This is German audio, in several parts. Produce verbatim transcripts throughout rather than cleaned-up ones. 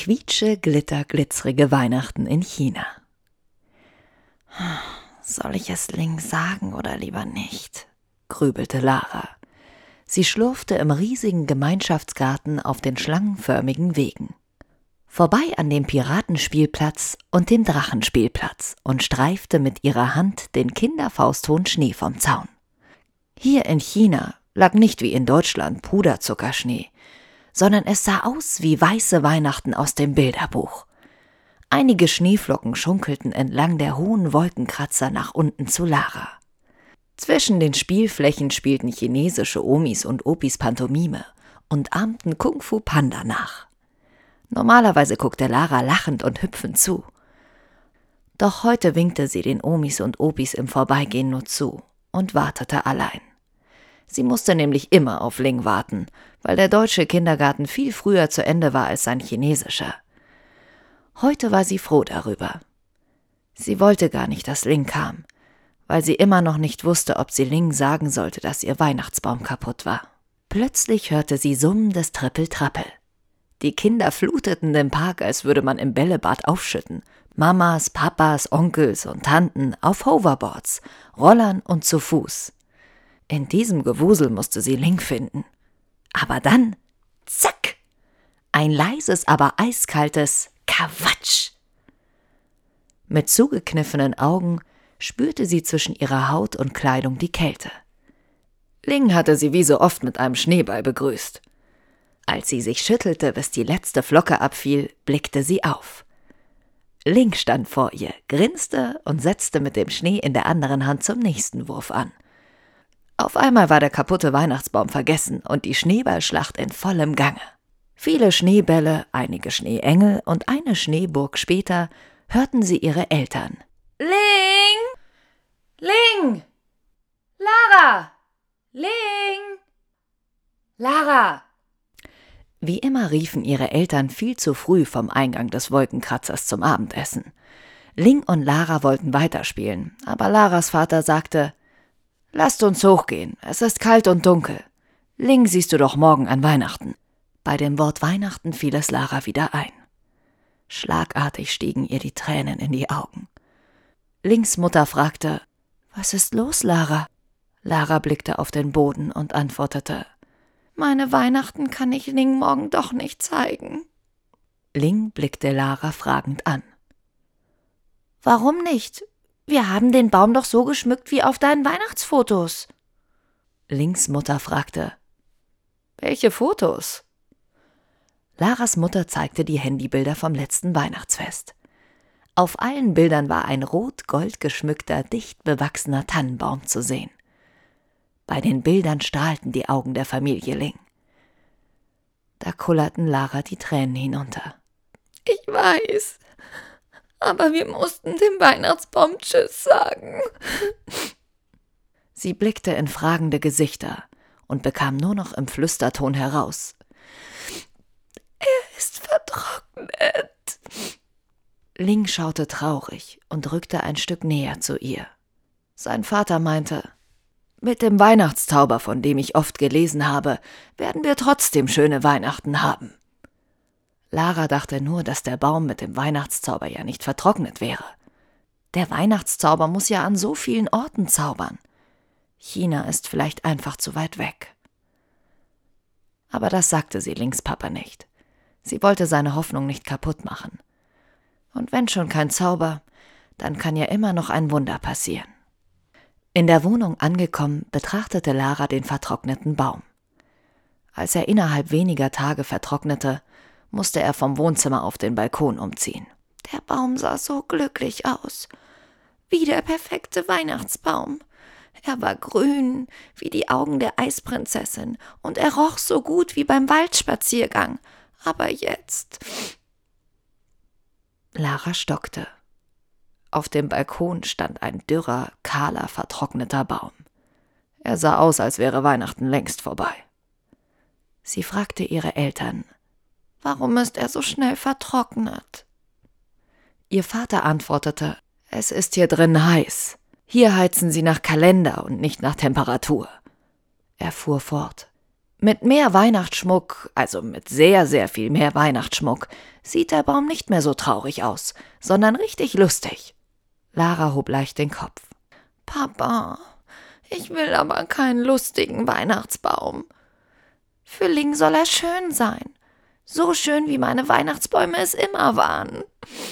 Quietsche, glitter, glitzrige Weihnachten in China. Soll ich es Ling sagen oder lieber nicht? Grübelte Lara. Sie schlurfte im riesigen Gemeinschaftsgarten auf den schlangenförmigen Wegen. Vorbei an dem Piratenspielplatz und dem Drachenspielplatz und streifte mit ihrer Hand den kinderfausthohen Schnee vom Zaun. Hier in China lag nicht wie in Deutschland Puderzuckerschnee, sondern es sah aus wie weiße Weihnachten aus dem Bilderbuch. Einige Schneeflocken schunkelten entlang der hohen Wolkenkratzer nach unten zu Lara. Zwischen den Spielflächen spielten chinesische Omis und Opis Pantomime und ahmten Kung Fu Panda nach. Normalerweise guckte Lara lachend und hüpfend zu. Doch heute winkte sie den Omis und Opis im Vorbeigehen nur zu und wartete allein. Sie musste nämlich immer auf Ling warten, weil der deutsche Kindergarten viel früher zu Ende war als sein chinesischer. Heute war sie froh darüber. Sie wollte gar nicht, dass Ling kam, weil sie immer noch nicht wusste, ob sie Ling sagen sollte, dass ihr Weihnachtsbaum kaputt war. Plötzlich hörte sie summendes Trippel-Trappel. Die Kinder fluteten den Park, als würde man im Bällebad aufschütten. Mamas, Papas, Onkels und Tanten auf Hoverboards, Rollern und zu Fuß. In diesem Gewusel musste sie Ling finden. Aber dann, zack, ein leises, aber eiskaltes Quatsch. Mit zugekniffenen Augen spürte sie zwischen ihrer Haut und Kleidung die Kälte. Ling hatte sie wie so oft mit einem Schneeball begrüßt. Als sie sich schüttelte, bis die letzte Flocke abfiel, blickte sie auf. Ling stand vor ihr, grinste und setzte mit dem Schnee in der anderen Hand zum nächsten Wurf an. Auf einmal war der kaputte Weihnachtsbaum vergessen und die Schneeballschlacht in vollem Gange. Viele Schneebälle, einige Schneeengel und eine Schneeburg später hörten sie ihre Eltern. Ling! Ling! Lara! Ling! Lara! Wie immer riefen ihre Eltern viel zu früh vom Eingang des Wolkenkratzers zum Abendessen. Ling und Lara wollten weiterspielen, aber Laras Vater sagte: »Lasst uns hochgehen, es ist kalt und dunkel. Ling siehst du doch morgen an Weihnachten.« Bei dem Wort Weihnachten fiel es Lara wieder ein. Schlagartig stiegen ihr die Tränen in die Augen. Lings Mutter fragte: »Was ist los, Lara?« Lara blickte auf den Boden und antwortete: »Meine Weihnachten kann ich Ling morgen doch nicht zeigen.« Ling blickte Lara fragend an. »Warum nicht? Wir haben den Baum doch so geschmückt wie auf deinen Weihnachtsfotos.« Lings Mutter fragte: »Welche Fotos?« Laras Mutter zeigte die Handybilder vom letzten Weihnachtsfest. Auf allen Bildern war ein rot-gold geschmückter, dicht bewachsener Tannenbaum zu sehen. Bei den Bildern strahlten die Augen der Familie Ling. Da kullerten Lara die Tränen hinunter. »Ich weiß, aber wir mussten dem Weihnachtsbaum Tschüss sagen.« Sie blickte in fragende Gesichter und bekam nur noch im Flüsterton heraus: »Er ist vertrocknet.« Ling schaute traurig und rückte ein Stück näher zu ihr. Sein Vater meinte: »Mit dem Weihnachtszauber, von dem ich oft gelesen habe, werden wir trotzdem schöne Weihnachten haben.« Lara dachte nur, dass der Baum mit dem Weihnachtszauber ja nicht vertrocknet wäre. Der Weihnachtszauber muss ja an so vielen Orten zaubern. China ist vielleicht einfach zu weit weg. Aber das sagte sie Lings Papa nicht. Sie wollte seine Hoffnung nicht kaputt machen. Und wenn schon kein Zauber, dann kann ja immer noch ein Wunder passieren. In der Wohnung angekommen, betrachtete Lara den vertrockneten Baum. Als er innerhalb weniger Tage vertrocknete, musste er vom Wohnzimmer auf den Balkon umziehen. Der Baum sah so glücklich aus, wie der perfekte Weihnachtsbaum. Er war grün, wie die Augen der Eisprinzessin, und er roch so gut wie beim Waldspaziergang. Aber jetzt... Lara stockte. Auf dem Balkon stand ein dürrer, kahler, vertrockneter Baum. Er sah aus, als wäre Weihnachten längst vorbei. Sie fragte ihre Eltern: »Warum ist er so schnell vertrocknet?« Ihr Vater antwortete: »Es ist hier drin heiß. Hier heizen sie nach Kalender und nicht nach Temperatur.« Er fuhr fort: Mit mehr Weihnachtsschmuck, also mit sehr, sehr viel mehr Weihnachtsschmuck, sieht der Baum nicht mehr so traurig aus, sondern richtig lustig. Lara hob leicht den Kopf. Papa, ich will aber keinen lustigen Weihnachtsbaum. Für Ling soll er schön sein. So schön, wie meine Weihnachtsbäume es immer waren.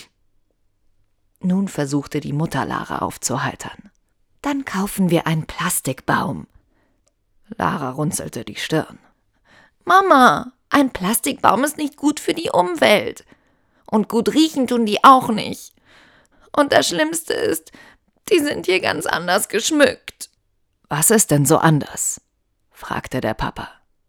Nun versuchte die Mutter Lara aufzuheitern. Dann kaufen wir einen Plastikbaum. Lara runzelte die Stirn. Mama, ein Plastikbaum ist nicht gut für die Umwelt. Und gut riechen tun die auch nicht. Und das Schlimmste ist, die sind hier ganz anders geschmückt. Was ist denn so anders? Fragte der Papa.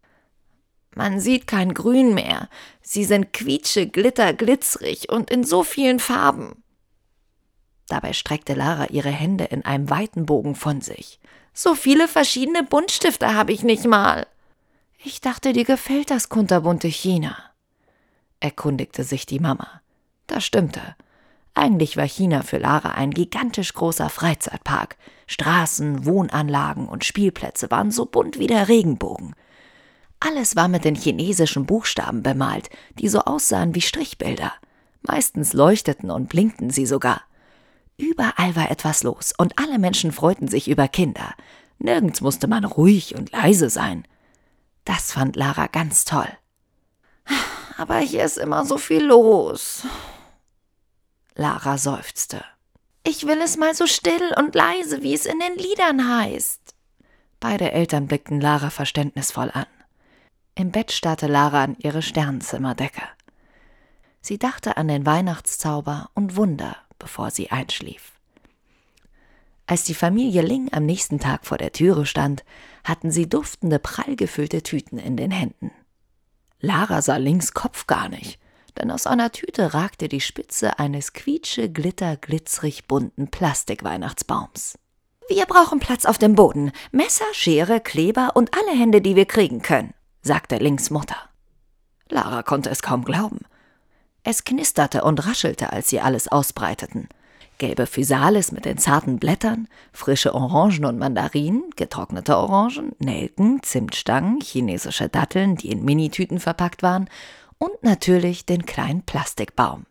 Man sieht kein Grün mehr. Sie sind quietsche, glitter, glitzerig und in so vielen Farben. Dabei streckte Lara ihre Hände in einem weiten Bogen von sich. So viele verschiedene Buntstifte habe ich nicht mal. Ich dachte, dir gefällt das kunterbunte China, erkundigte sich die Mama. Das stimmte. Eigentlich war China für Lara ein gigantisch großer Freizeitpark. Straßen, Wohnanlagen und Spielplätze waren so bunt wie der Regenbogen. Alles war mit den chinesischen Buchstaben bemalt, die so aussahen wie Strichbilder. Meistens leuchteten und blinkten sie sogar. Überall war etwas los und alle Menschen freuten sich über Kinder. Nirgends musste man ruhig und leise sein. Das fand Lara ganz toll. Aber hier ist immer so viel los. Lara seufzte. Ich will es mal so still und leise, wie es in den Liedern heißt. Beide Eltern blickten Lara verständnisvoll an. Im Bett starrte Lara an ihre Sternenzimmerdecke. Sie dachte an den Weihnachtszauber und Wunder, bevor sie einschlief. Als die Familie Ling am nächsten Tag vor der Türe stand, hatten sie duftende, prall gefüllte Tüten in den Händen. Lara sah Lings Kopf gar nicht, denn aus einer Tüte ragte die Spitze eines quietsche, glitter, glitzerig bunten Plastikweihnachtsbaums. »Wir brauchen Platz auf dem Boden, Messer, Schere, Kleber und alle Hände, die wir kriegen können«, sagte Lings Mutter. Lara konnte es kaum glauben. Es knisterte und raschelte, als sie alles ausbreiteten. Gelbe Physalis mit den zarten Blättern, frische Orangen und Mandarinen, getrocknete Orangen, Nelken, Zimtstangen, chinesische Datteln, die in Minitüten verpackt waren, und natürlich den kleinen Plastikbaum.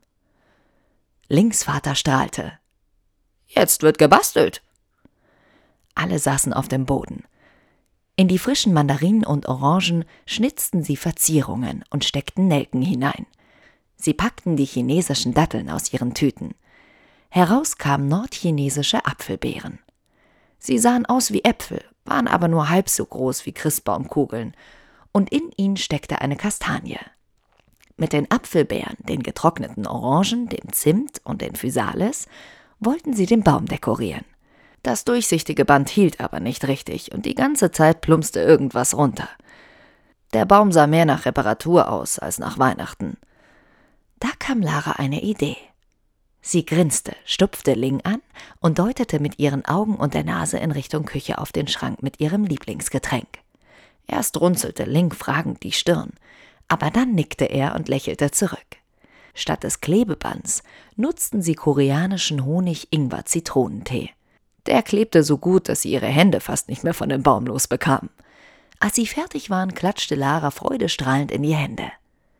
Lings Vater strahlte. »Jetzt wird gebastelt!« Alle saßen auf dem Boden. In die frischen Mandarinen und Orangen schnitzten sie Verzierungen und steckten Nelken hinein. Sie packten die chinesischen Datteln aus ihren Tüten. Heraus kamen nordchinesische Apfelbeeren. Sie sahen aus wie Äpfel, waren aber nur halb so groß wie Christbaumkugeln, und in ihnen steckte eine Kastanie. Mit den Apfelbeeren, den getrockneten Orangen, dem Zimt und den Physalis wollten sie den Baum dekorieren. Das durchsichtige Band hielt aber nicht richtig und die ganze Zeit plumpste irgendwas runter. Der Baum sah mehr nach Reparatur aus als nach Weihnachten. Da kam Lara eine Idee. Sie grinste, stupfte Ling an und deutete mit ihren Augen und der Nase in Richtung Küche auf den Schrank mit ihrem Lieblingsgetränk. Erst runzelte Ling fragend die Stirn, aber dann nickte er und lächelte zurück. Statt des Klebebands nutzten sie koreanischen Honig-Ingwer-Zitronentee. Der klebte so gut, dass sie ihre Hände fast nicht mehr von dem Baum losbekamen. Als sie fertig waren, klatschte Lara freudestrahlend in die Hände.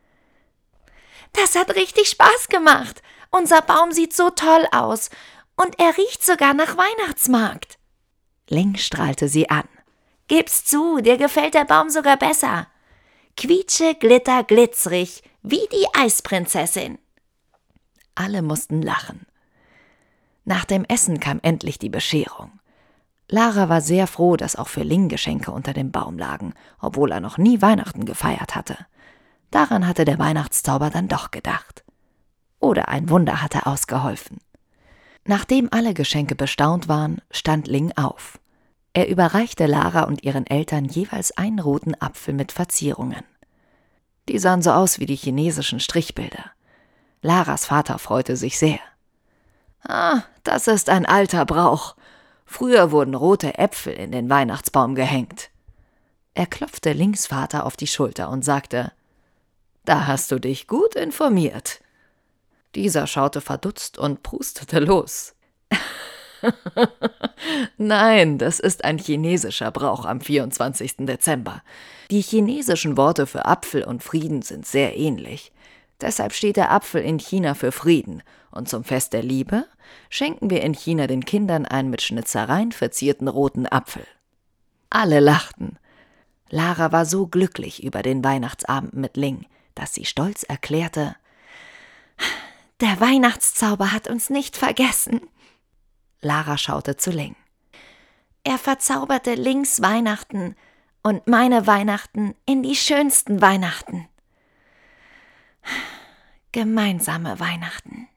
»Das hat richtig Spaß gemacht. Unser Baum sieht so toll aus. Und er riecht sogar nach Weihnachtsmarkt.« Ling strahlte sie an. »Gib's zu, dir gefällt der Baum sogar besser. Quietsche, glitter, glitzerig, wie die Eisprinzessin.« Alle mussten lachen. Nach dem Essen kam endlich die Bescherung. Lara war sehr froh, dass auch für Ling Geschenke unter dem Baum lagen, obwohl er noch nie Weihnachten gefeiert hatte. Daran hatte der Weihnachtszauber dann doch gedacht. Oder ein Wunder hatte ausgeholfen. Nachdem alle Geschenke bestaunt waren, stand Ling auf. Er überreichte Lara und ihren Eltern jeweils einen roten Apfel mit Verzierungen. Die sahen so aus wie die chinesischen Strichbilder. Laras Vater freute sich sehr. »Ah, das ist ein alter Brauch. Früher wurden rote Äpfel in den Weihnachtsbaum gehängt.« Er klopfte Lings Vater auf die Schulter und sagte, »Da hast du dich gut informiert.« Dieser schaute verdutzt und prustete los. Nein, das ist ein chinesischer Brauch am vierundzwanzigsten Dezember. Die chinesischen Worte für Apfel und Frieden sind sehr ähnlich. Deshalb steht der Apfel in China für Frieden. Und zum Fest der Liebe schenken wir in China den Kindern einen mit Schnitzereien verzierten roten Apfel. Alle lachten. Lara war so glücklich über den Weihnachtsabend mit Ling, dass sie stolz erklärte: Der Weihnachtszauber hat uns nicht vergessen. Lara schaute zu Ling. Er verzauberte Lings Weihnachten und meine Weihnachten in die schönsten Weihnachten. Gemeinsame Weihnachten.